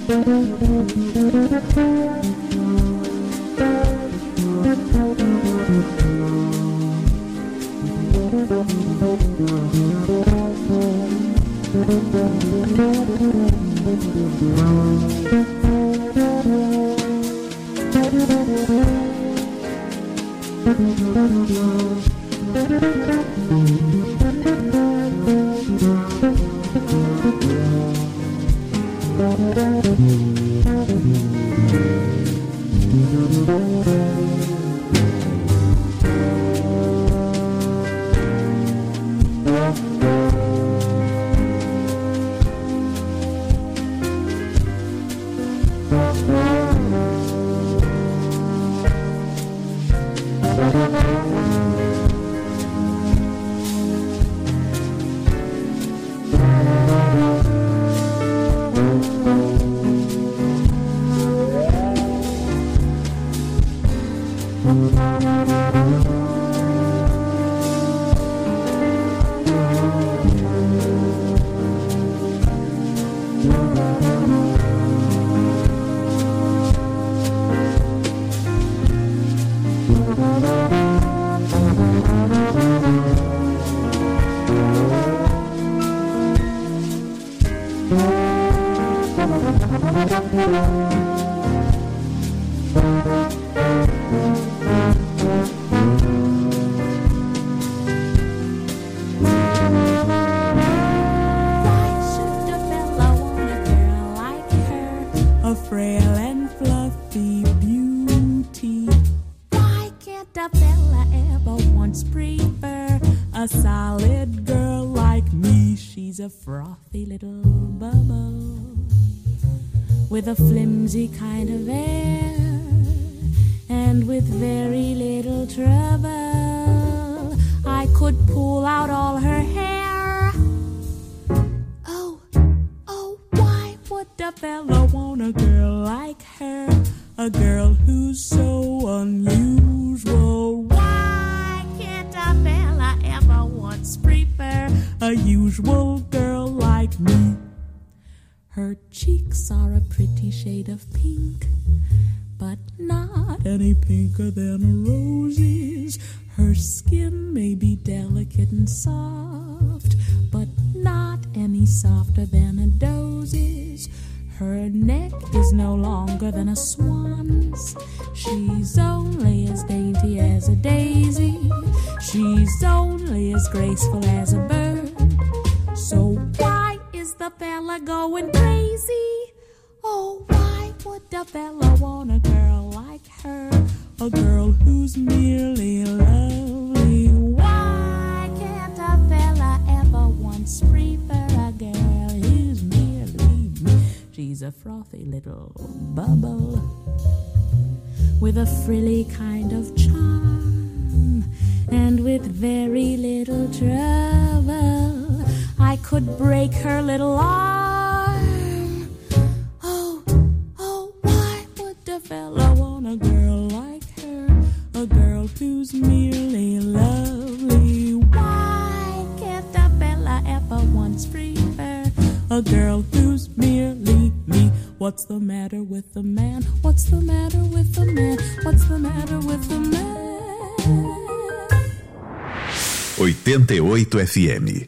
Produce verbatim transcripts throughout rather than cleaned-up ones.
With a flimsy kind of air, and with very little trouble, I could pull out all her hair. Oh, oh, why would a fella want a girl like her? A girl who's so unusual. Why can't a fella ever once prefer a usual girl like me? Her cheeks are a pretty shade of pink, but not any pinker than a rose's. Her skin may be delicate and soft, but not any softer than a doze's. Her neck is no longer than a swan's. She's only as dainty as a daisy. She's only as graceful as a bird. So why is the fella going crazy? Oh, why would the fella want a girl like her? A girl who's merely lovely. Why can't a fella ever once prefer a girl who's merely me? She's a frothy little bubble with a frilly kind of charm, and with very little trouble I could break her little arm. Oh, oh, why would a fella want a girl like her? A girl who's merely lovely. Why can't a fella ever once prefer a girl who's merely me? What's the matter with the man? What's the matter with the man? What's the matter with the man? oitenta e oito F M.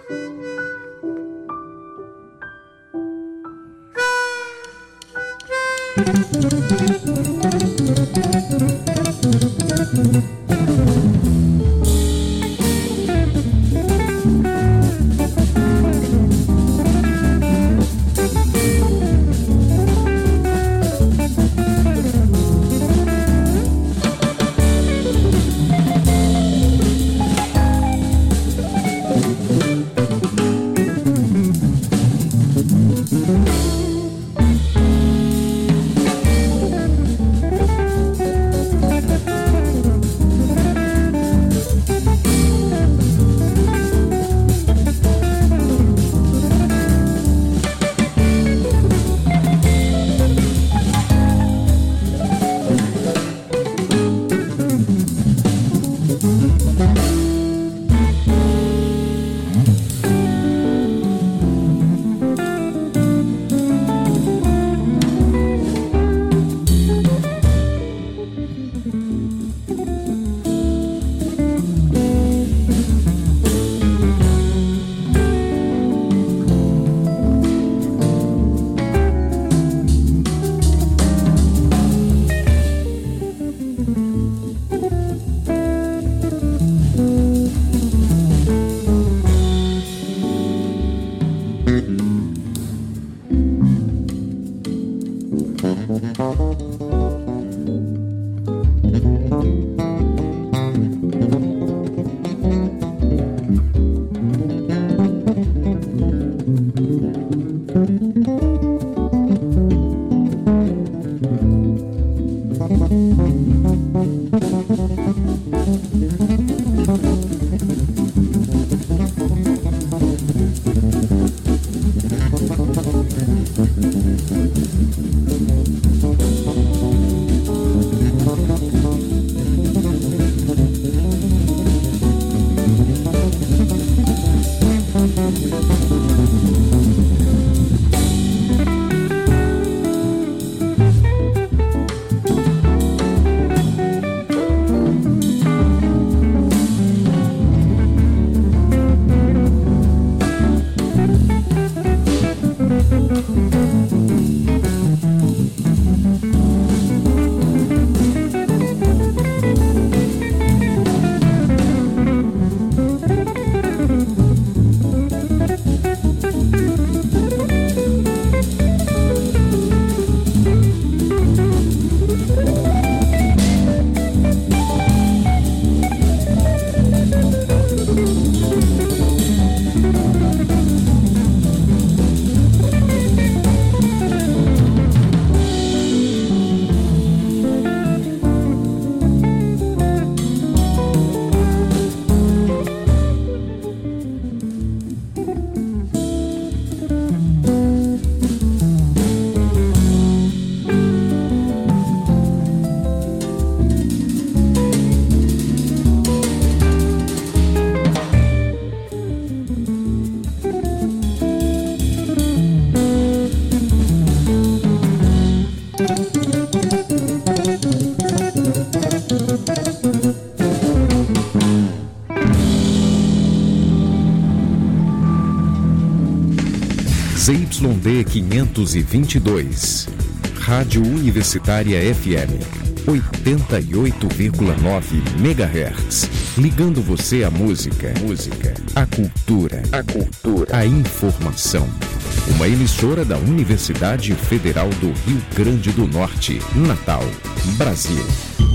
Z Y D quinhentos e vinte e dois, Rádio Universitária F M, oitenta e oito vírgula nove megahertz, ligando você à música, música, à cultura, a cultura, à informação. Uma emissora da Universidade Federal do Rio Grande do Norte, Natal, Brasil.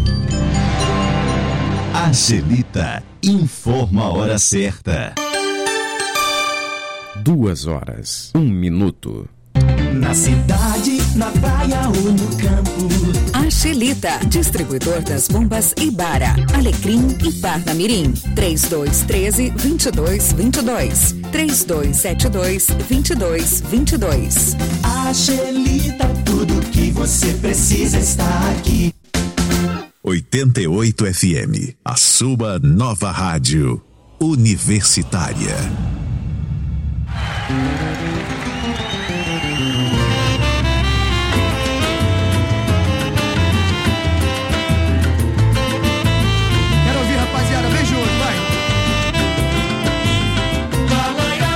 Angelita informa a hora certa. Duas horas, um minuto. Na cidade, na praia ou no campo. Angelita, distribuidor das bombas Ibara, Alecrim e Parnamirim. três dois um três, dois dois dois dois. três dois sete dois, dois dois dois dois. Angelita, tudo que você precisa está aqui. oitenta e oito F M, a sua nova rádio universitária. Quero ouvir, rapaziada, vem junto, vai.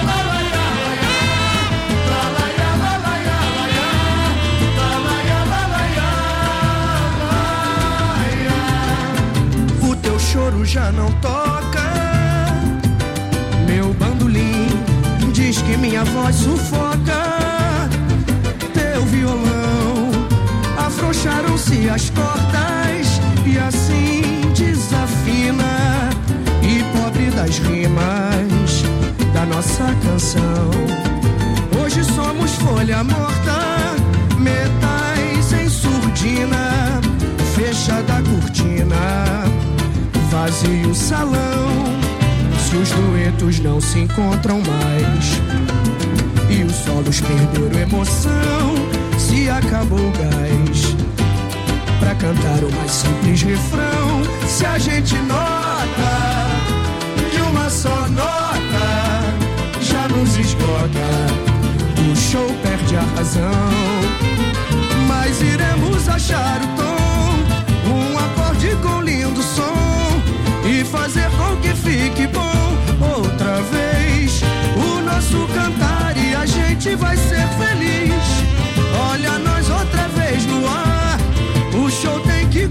minha voz sufoca. Teu violão, afrouxaram-se as cordas e assim desafina. E pobre das rimas da nossa canção, hoje somos folha morta, metais em surdina, fechada a cortina, vazio o salão. Se os duetos não se encontram mais e os solos perderam emoção, se acabou o gás pra cantar o mais simples refrão. Se a gente nota que uma só nota já nos esgota, o show perde a razão. Mas iremos achar o tom, um acorde com lindo som, e fazer com que fique bom outra vez o nosso cantar, e a gente vai ser feliz. Olha nós outra vez no ar, o show tem que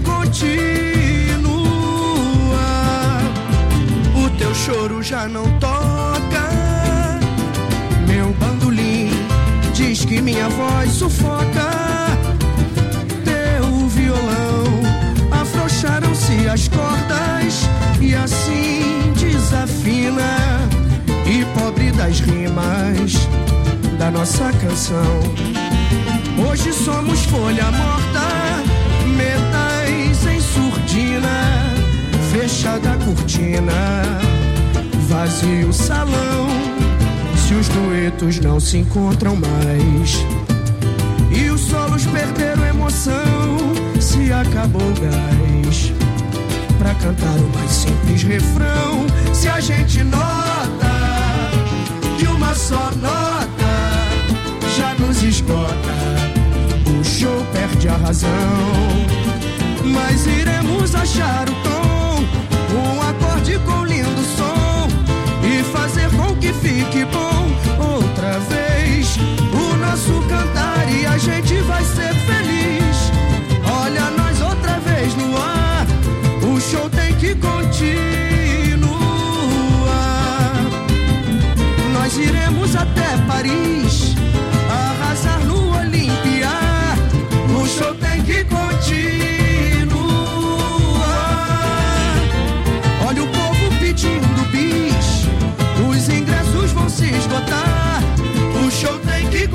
continuar. O teu choro já não toca, meu bandolim diz que minha voz sufoca. Teu violão, afrouxaram-se as cordas e assim desafina. E pobre das rimas da nossa canção, hoje somos folha morta, metais em surdina, fechada a cortina, vazio o salão. Se os duetos não se encontram mais e os solos perderam emoção, se acabou o gás pra cantar o mais simples refrão. Se a gente nota que uma só nota já nos esgota, o show perde a razão. Mas iremos achar o tom, um acorde com lindo som, e fazer com que fique bom outra vez o nosso cantar, e a gente vai ser feliz. Olha nós outra vez no ar, o show tem que continuar. Nós iremos até Paris, arrasar no Olímpia, o show tem que continuar. Olha o povo pedindo bis, os ingressos vão se esgotar, o show tem que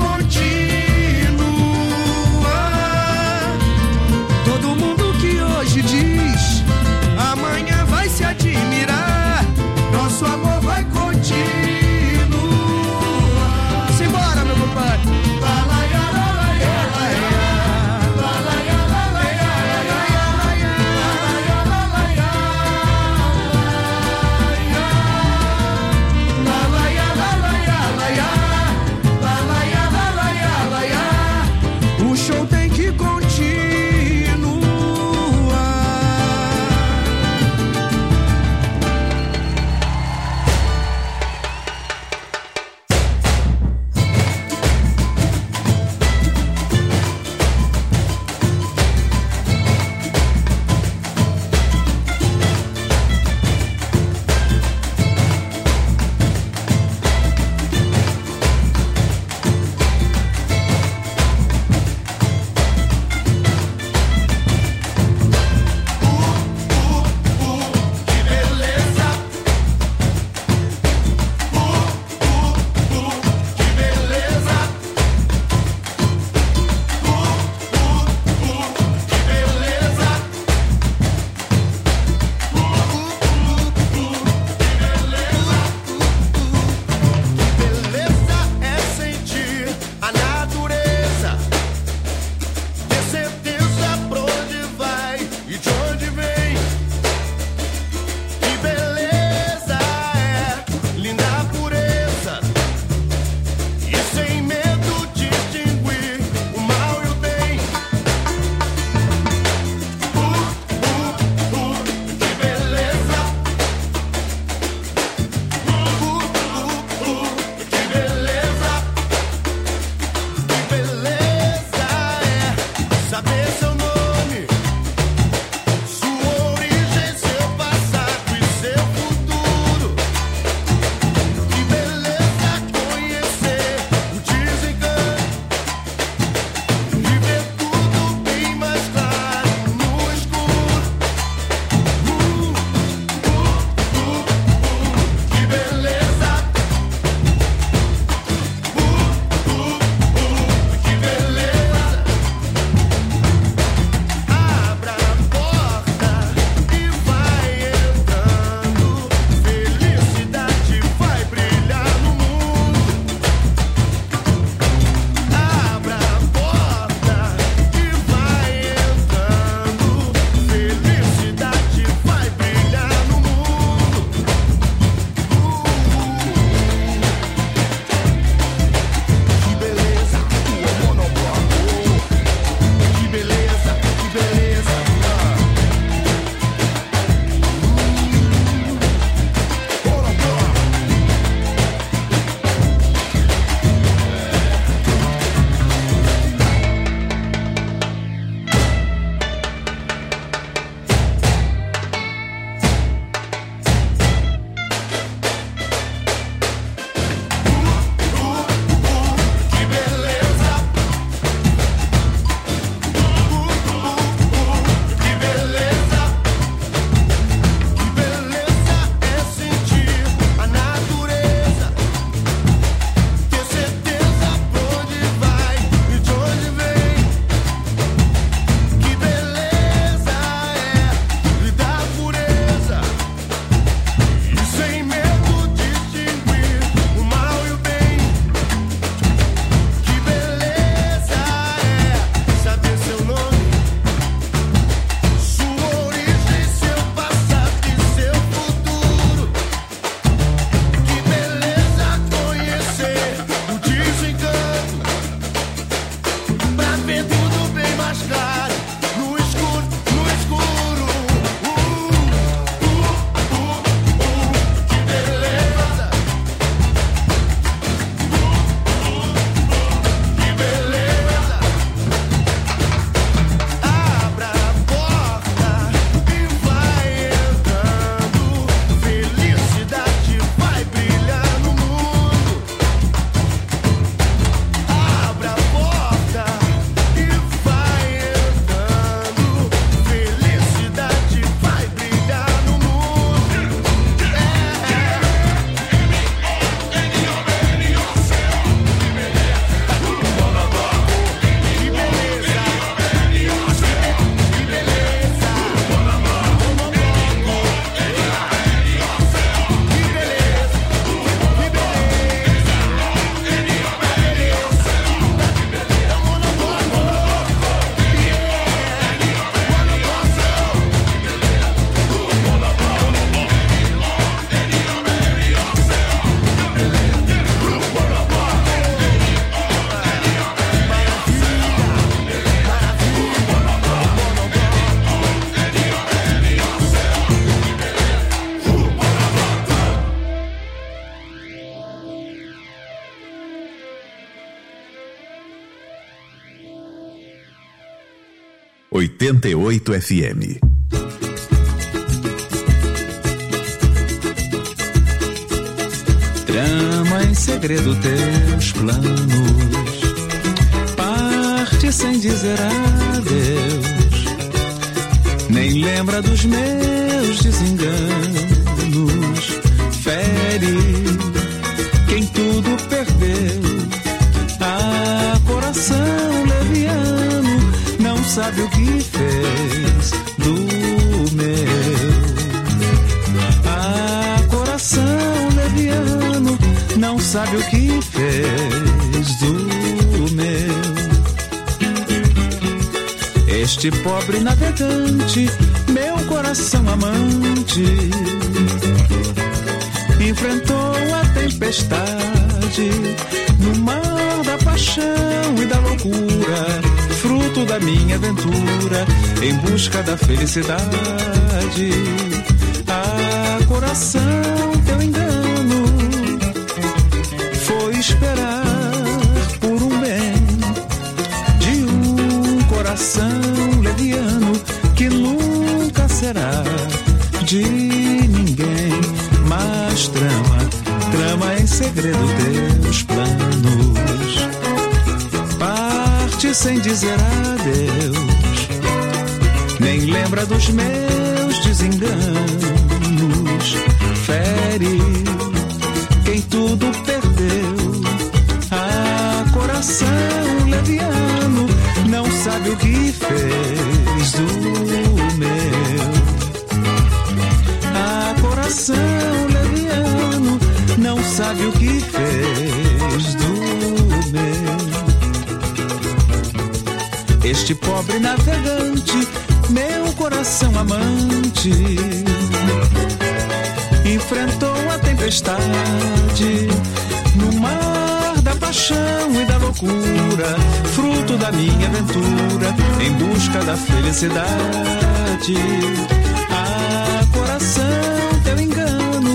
continuar. Todo mundo que hoje diz, amanhã vai se admirar, nosso amor vai continuar. Simbora, meu oitenta e oito F M. Trama em segredo teus planos, parte sem dizer adeus, nem lembra dos meus desenganos, fere quem tudo perdeu. Ah, coração leviano, não sabe o que fez do meu. Ah, coração leviano, não sabe o que fez do meu. Este pobre navegante, meu coração amante, enfrentou a tempestade no mar da paixão e da loucura, fruto da minha aventura em busca da felicidade. Ah, coração, teu engano foi esperar por um bem de um coração leviano que nunca será de ninguém. Mas trama, trama em segredo teus planos, parte sem dizer adeus, nem lembra dos meus desenganos, fere quem tudo perdeu. Ah, coração leviano, não sabe o que fez do meu. Ah, coração leviano, não sabe o que fez do meu. Este pobre navegante, meu coração amante, enfrentou a tempestade no mar da paixão e da loucura, fruto da minha aventura em busca da felicidade. Ah, coração, teu engano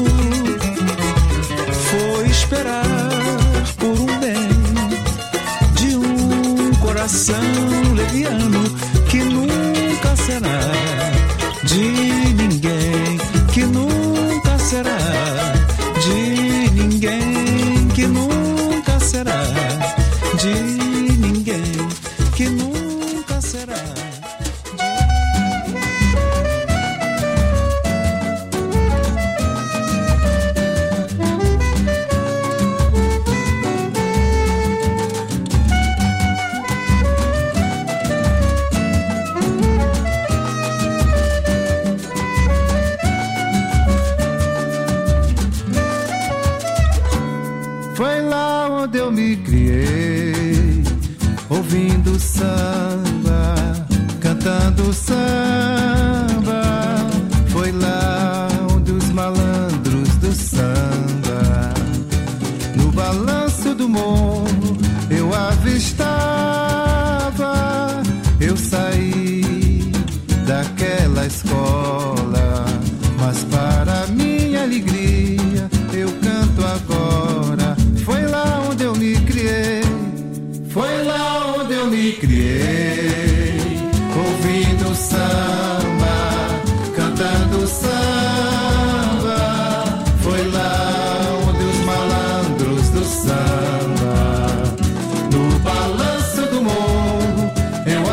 foi esperar por um bem de um coração leviano que nunca será de ninguém, que nunca será de ninguém, que nunca será de ninguém, que nunca será. Foi lá onde eu me criei, ouvindo samba, cantando samba. Foi lá onde os malandros do samba, no balanço do morro, eu avistava. Eu saí daquela escola, mas para minha alegria eu canto agora. Foi lá onde eu me criei, foi lá onde eu me criei, ouvindo samba, cantando samba. Foi lá onde os malandros do samba, no balanço do morro, eu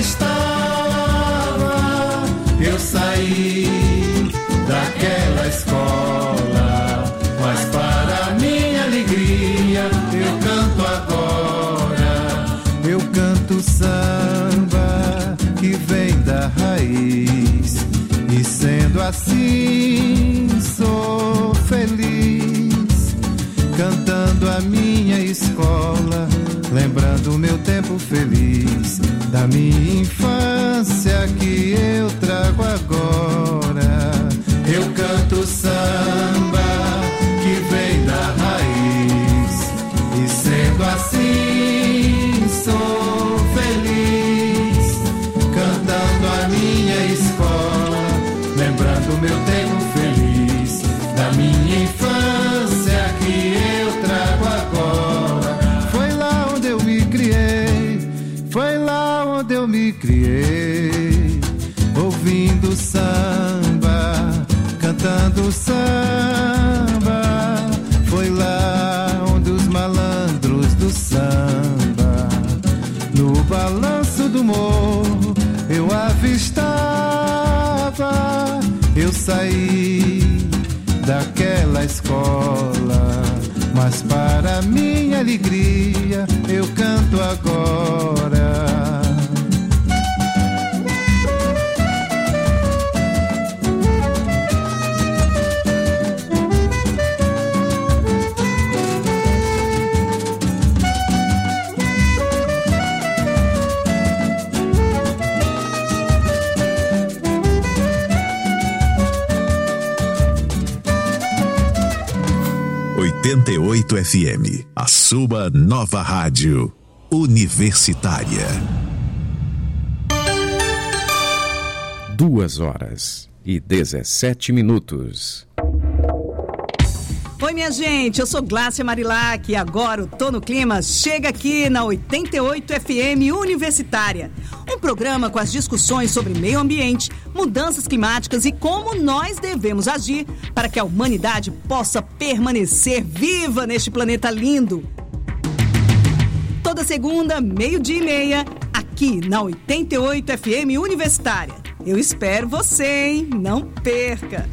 avistava. Eu saí daquela escola, mas para minha alegria eu canto agora. Eu canto samba que vem da raiz, e sendo assim sou feliz, cantando a minha escola, lembrando o meu tempo feliz, da minha infância que eu trago agora. Eu canto samba que vem da raiz, e sendo assim sou feliz, cantando a minha escola, lembrando o meu tempo feliz, da minha infância que eu trago agora. Foi lá onde eu me criei, foi lá onde eu me criei. saí daquela escola, mas para minha alegria eu canto agora. oitenta e oito F M, a sua nova rádio universitária. Duas horas e dezessete minutos. Oi, minha gente, eu sou Glácia Marilac e agora o Tô no Clima chega aqui na oitenta e oito F M Universitária. Um programa com as discussões sobre meio ambiente, mudanças climáticas e como nós devemos agir para que a humanidade possa permanecer viva neste planeta lindo. Toda segunda, meio-dia e meia, aqui na oitenta e oito F M Universitária. Eu espero você, hein? Não perca!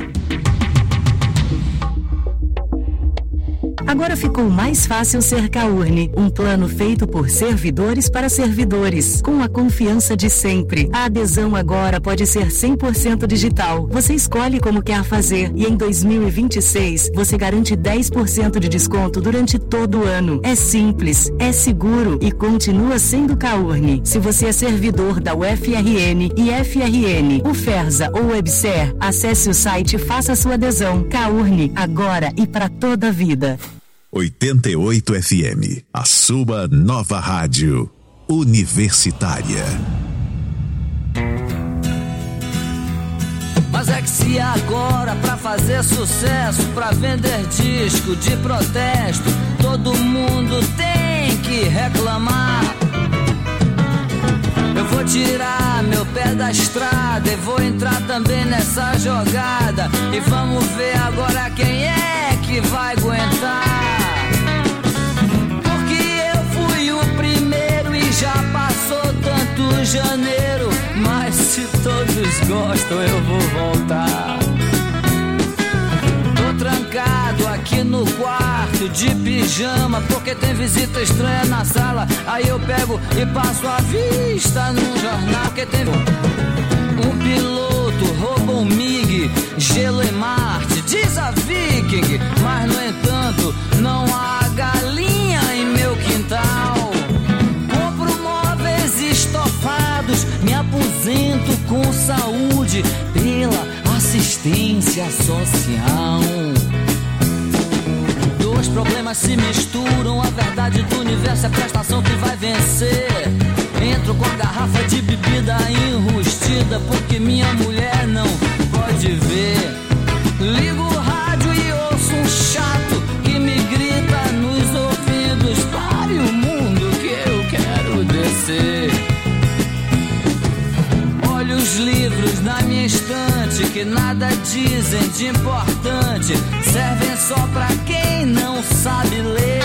Agora ficou mais fácil ser Caurne, um plano feito por servidores para servidores, com a confiança de sempre. A adesão agora pode ser cem por cento digital. Você escolhe como quer fazer e em dois mil e vinte e seis você garante dez por cento de desconto durante todo o ano. É simples, é seguro e continua sendo Caurne. Se você é servidor da U F R N, I F R N, UFERSA ou WebSer, acesse o site e faça sua adesão. Caurne, agora e para toda a vida. oitenta e oito F M, a sua nova rádio universitária. Mas é que se agora pra fazer sucesso, pra vender disco de protesto, todo mundo tem que reclamar. Eu vou tirar meu pé da estrada e vou entrar também nessa jogada. E vamos ver agora quem é que vai aguentar. Porque eu fui o primeiro e já passou tanto janeiro. Mas se todos gostam eu vou voltar. Tô trancado aqui no quarto de pijama porque tem visita estranha na sala. Aí eu pego e passo a vista num jornal. Porque tem um piloto, roubou um MiG, gelo em Marte, diz a Viking. Mas no entanto não há galinha em meu quintal. Compro móveis estofados, me aposento com saúde pela assistência social. Os problemas se misturam, a verdade do universo é a prestação que vai vencer. Entro com a garrafa de bebida enrustida porque minha mulher não pode ver. Ligo o rádio e ouço um chato que me grita nos ouvidos: pare o mundo que eu quero descer. Olho os livros na minha estante que nada dizem de importante, servem só pra quem não sabe ler.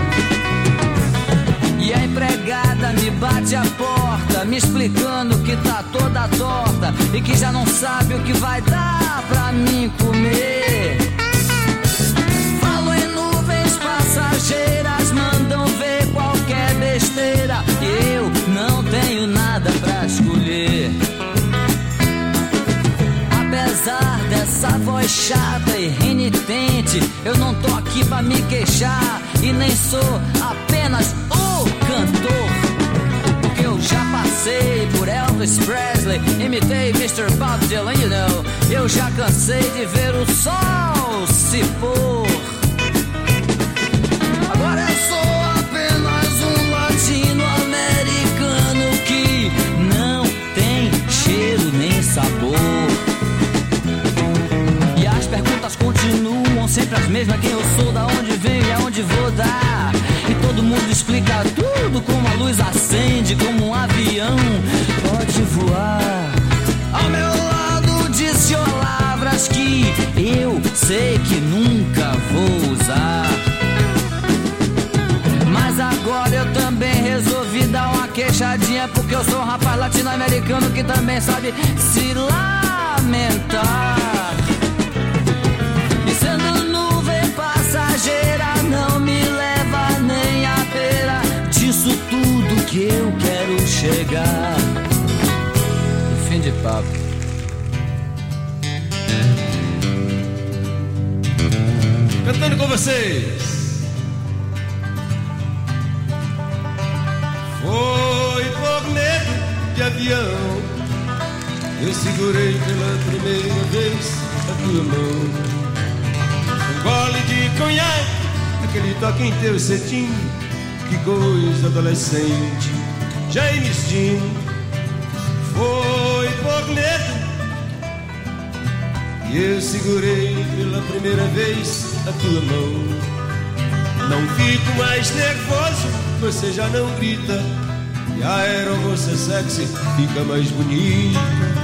E a empregada me bate a porta, me explicando que tá toda torta e que já não sabe o que vai dar pra mim comer. Falo em nuvens passageiras, mandam ver qualquer besteira e eu não tenho nada pra escolher. Apesar dessa voz chata e renitente, eu não tô aqui pra me queixar e nem sou apenas o cantor. Porque eu já passei por Elvis Presley, imitei mister Bob Dylan, you know. Eu já cansei de ver o sol se pôr. Agora eu sou apenas um latino-americano que não tem cheiro nem sabor. Perguntas continuam sempre as mesmas: quem eu sou, da onde venho e aonde vou dar. E todo mundo explica tudo como a luz acende, como um avião pode voar. Ao meu lado disse palavras que eu sei que nunca vou usar. Mas agora eu também resolvi dar uma queixadinha, porque eu sou um rapaz latino-americano que também sabe se lamentar. passageira não me leva nem à beira disso tudo que eu quero chegar. E fim de papo. Cantando com vocês. Foi por medo de avião, eu segurei pela primeira vez a tua mão. Um gole de conhaque, aquele toque em teu cetim, que coisa adolescente, James Dean. Foi por medo e eu segurei pela primeira vez a tua mão. Não fico mais nervoso, você já não grita, e a aeromoça sexy fica mais bonita.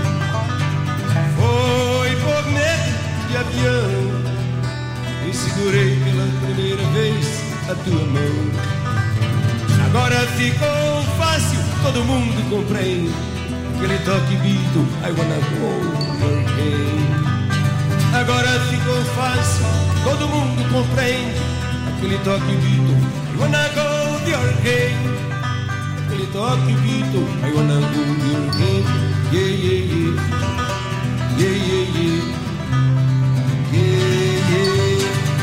Foi por medo de avião, e segurei pela primeira vez a tua mão. Agora ficou fácil, todo mundo compreende, aquele toque Beatle, I wanna go your game. Agora ficou fácil, todo mundo compreende, aquele toque Beatle, I wanna go your game. Aquele toque Beatle, I wanna go your game. Yeah, yeah, yeah. Yeah, yeah, yeah. Yeah, yeah.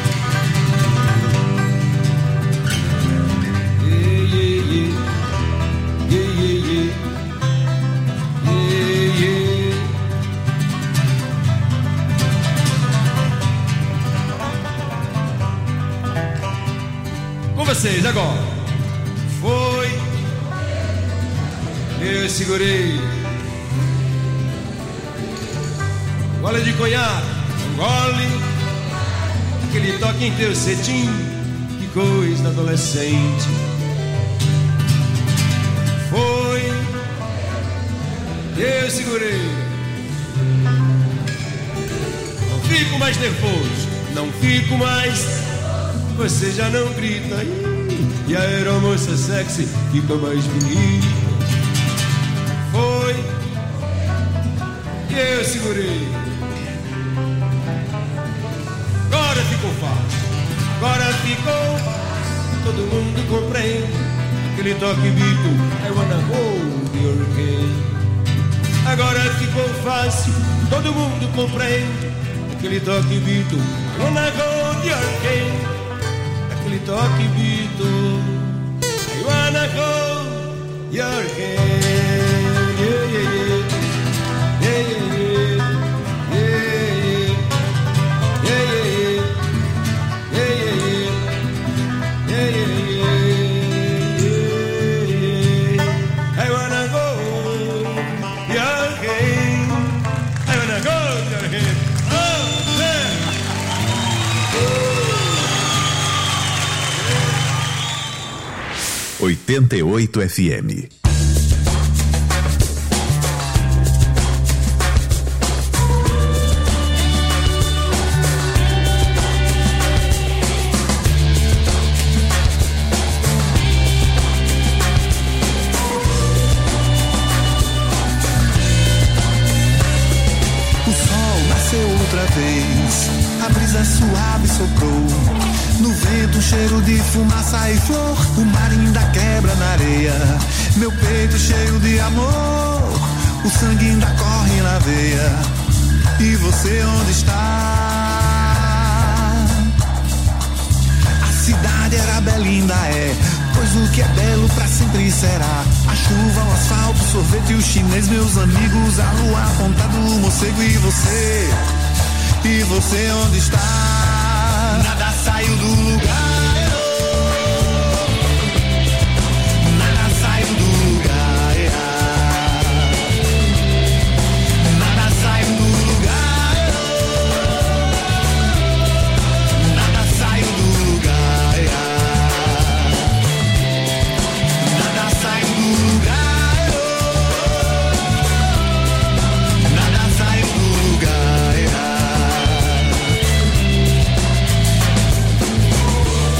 Yeah, yeah, yeah. Yeah, yeah, yeah. Yeah, yeah. Com vocês agora. Foi, eu segurei um gole de conhaque, um gole, aquele toque em teu cetim, que coisa adolescente. Foi, eu segurei. Não fico mais nervoso, não fico mais, você já não grita, e a aeromoça sexy fica mais bonita. Foi, eu segurei. Agora ficou fácil, agora ficou fácil, todo mundo compreende, aquele toque Beatle, I wanna hold your hand. Agora ficou fácil, todo mundo compreende, aquele toque Beatle, I wanna hold your hand. Aquele toque Beatle, I wanna hold your hand. Yeah, yeah, yeah. Yeah, yeah, yeah. Yeah, yeah, yeah. Yeah, yeah, yeah. Yeah, yeah, yeah. I wanna hold your hand. I wanna hold your hand. Oh, yeah. oitenta e oito F M. O sol nasceu outra vez, a brisa suave soprou. No vento, um cheiro de fumaça e flor, o mar ainda quebra na areia. Meu peito cheio de amor, o sangue ainda corre na veia. E você onde está? A cidade era bela e ainda é, pois o que é belo pra sempre será. A chuva, o asfalto, o sorvete e o chinês, meus amigos, a lua, a ponta do morcego. E você? E você onde está? Nada saiu do lugar, nada saiu do lugar, nada saiu do lugar, nada saiu do lugar, nada saiu do lugar, nada saiu do lugar.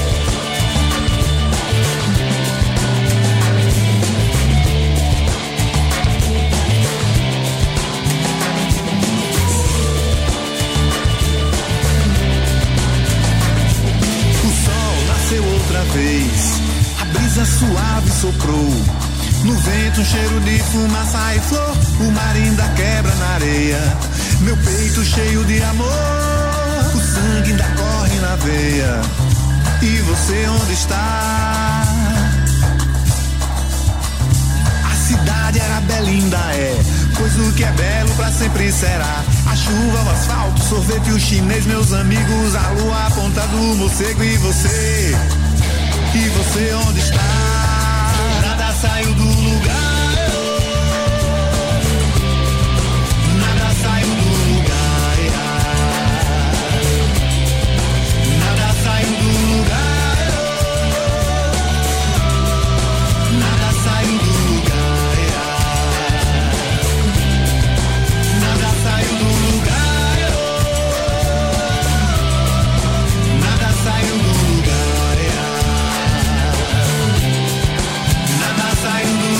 brisa suave soprou, no vento um cheiro de fumaça e flor, o mar ainda quebra na areia, meu peito cheio de amor, o sangue ainda corre na veia. E você onde está? A cidade era bela, ainda é, pois o que é belo pra sempre será. A chuva, o asfalto, o sorvete, o chinês, meus amigos, a lua, a ponta do morcego. E você? E você onde está? Nada saiu do lugar, nada saiu do lugar, nada saiu do lugar, nada saiu do lugar, nada saiu do lugar, nada saiu do lugar. Nada saiu do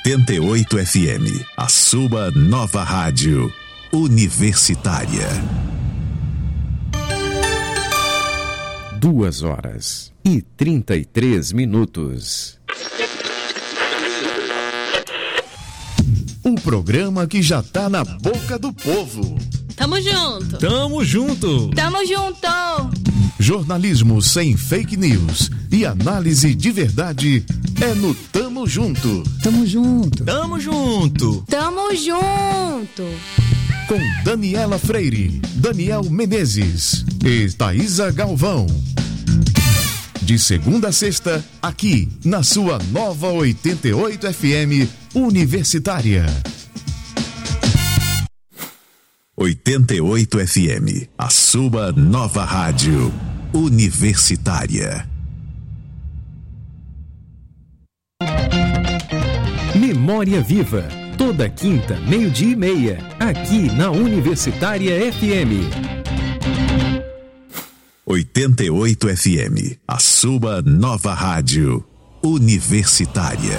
oitenta e oito F M, a sua nova rádio universitária. Duas horas e trinta e três minutos. Um programa que já tá na boca do povo. Tamo junto. Tamo junto. Tamo junto. Jornalismo sem fake news e análise de verdade é no Tamo Junto. Tamo junto. Tamo junto. Tamo junto. Com Daniela Freire, Daniel Menezes e Thaísa Galvão. De segunda a sexta, aqui na sua nova oitenta e oito F M Universitária. oitenta e oito F M, a sua nova rádio universitária. Memória Viva, toda quinta, meio-dia e meia, aqui na Universitária F M. oitenta e oito F M, a sua nova rádio universitária.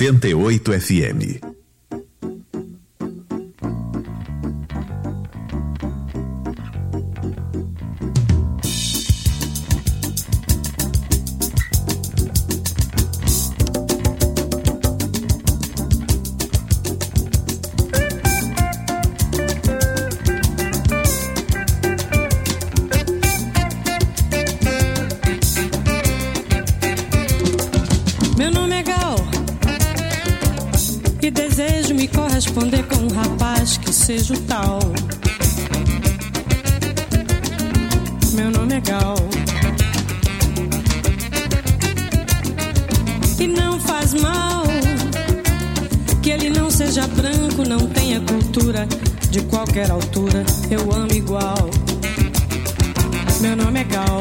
oitenta e oito F M. Corresponder com um rapaz que seja o tal. Meu nome é Gal. E não faz mal que ele não seja branco, não tenha cultura de qualquer altura. Eu amo igual. Meu nome é Gal.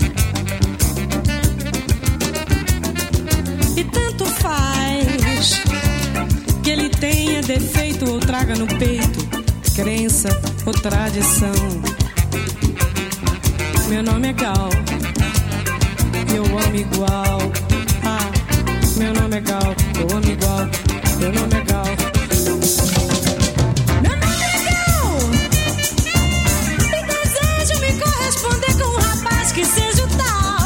E tanto faz que ele tenha defeito ou traga no peito crença ou tradição. Meu nome é Gal e eu amo igual. Ah, meu nome é Gal, eu amo igual. Meu nome é Gal. Meu nome é Gal. E desejo me corresponder com um rapaz que seja o tal.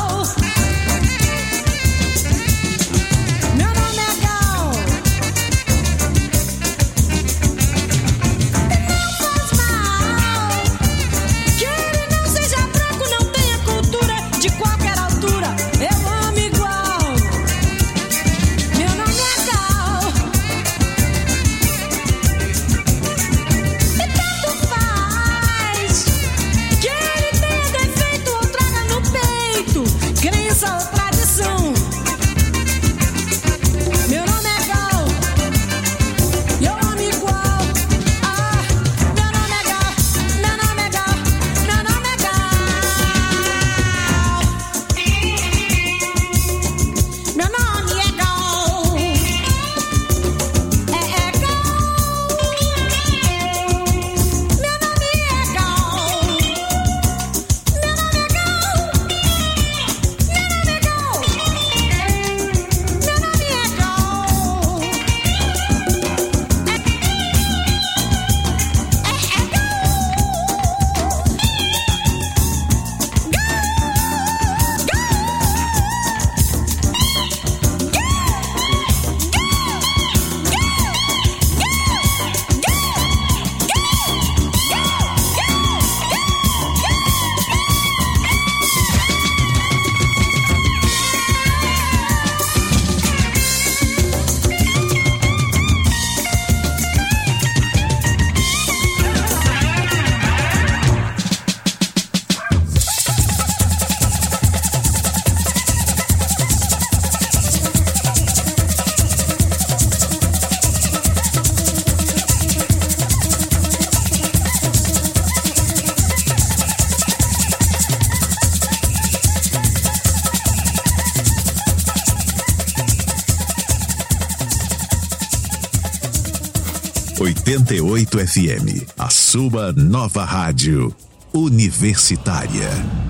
oitenta e oito F M, a sua nova rádio universitária.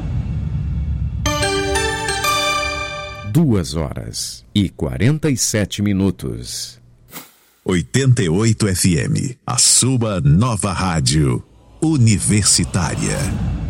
Duas horas e quarenta e sete minutos. oitenta e oito F M, a sua nova rádio universitária.